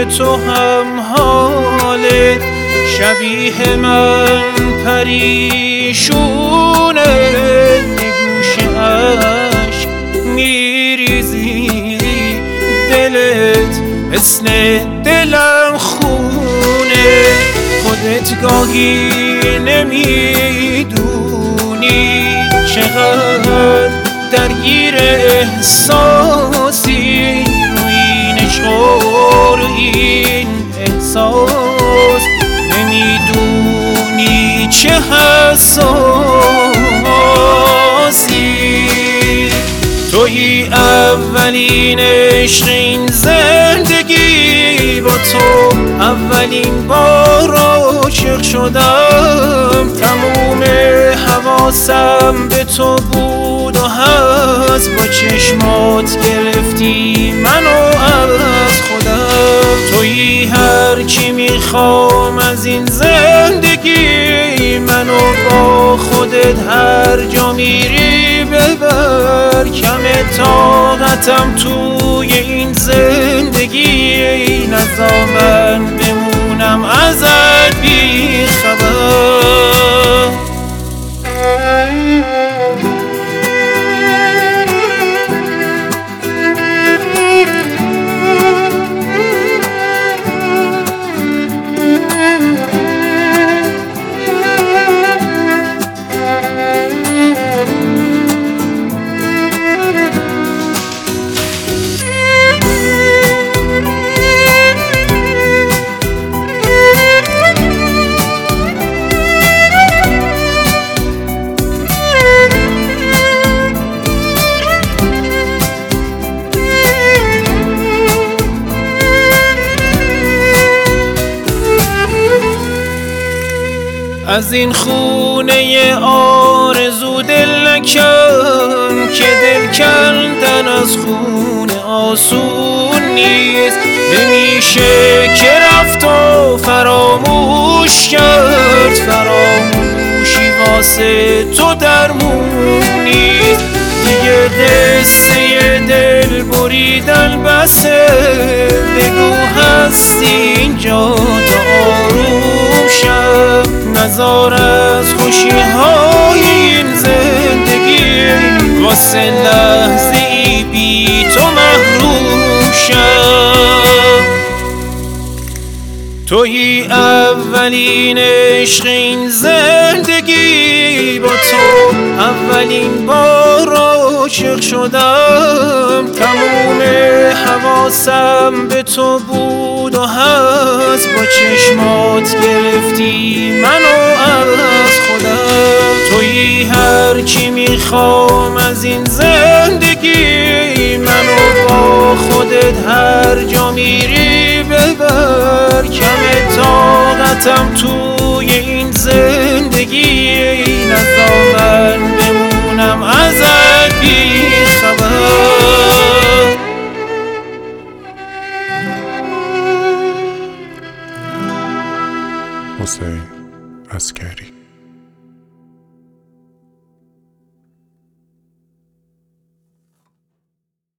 که تو هم حالت شبیه من پریشونه، نگوش عشق میریزی، دلت مثل دلم خونه. خودت گاهی نمیدونی چقدر درگیر احساسی، رو این عشق و رو این احساس نمیدونی چه حساسی. توی اولین عشق این زندگی، با تو اولین بار عاشق شدم. تموم حواسم به تو بود و هست، با چشمات گرفتی منو از خودم. توی هر چی میخوام از این زندگی، منو با خودت هر جا میری ببر. کم طاقتم توی این زندگی، نذار من بمونم ازت بی خبر. از این خونه آرزو دل نکن، که دل کندن از خونه آسون نیست. نمیشه که رفت و فراموش کرد، فراموشی واسه تو درمون نیست. دیگه قصه دل بریدن بسه، بگو هستی اینجا تا آروم شب. نزار از خوشی های این زندگی، واسه لحظه ای بی تو محروم شب. توی اولین عشق این زندگی، با تو اولین بار عاشق شدم. تموم حواسم به تو بود و هست، با چشمات گرفتی منو از خودم. توی هر چی میخوام از این زندگی، منو با خودت هر جا میری ببر. کم طاقتم توی این زندگی،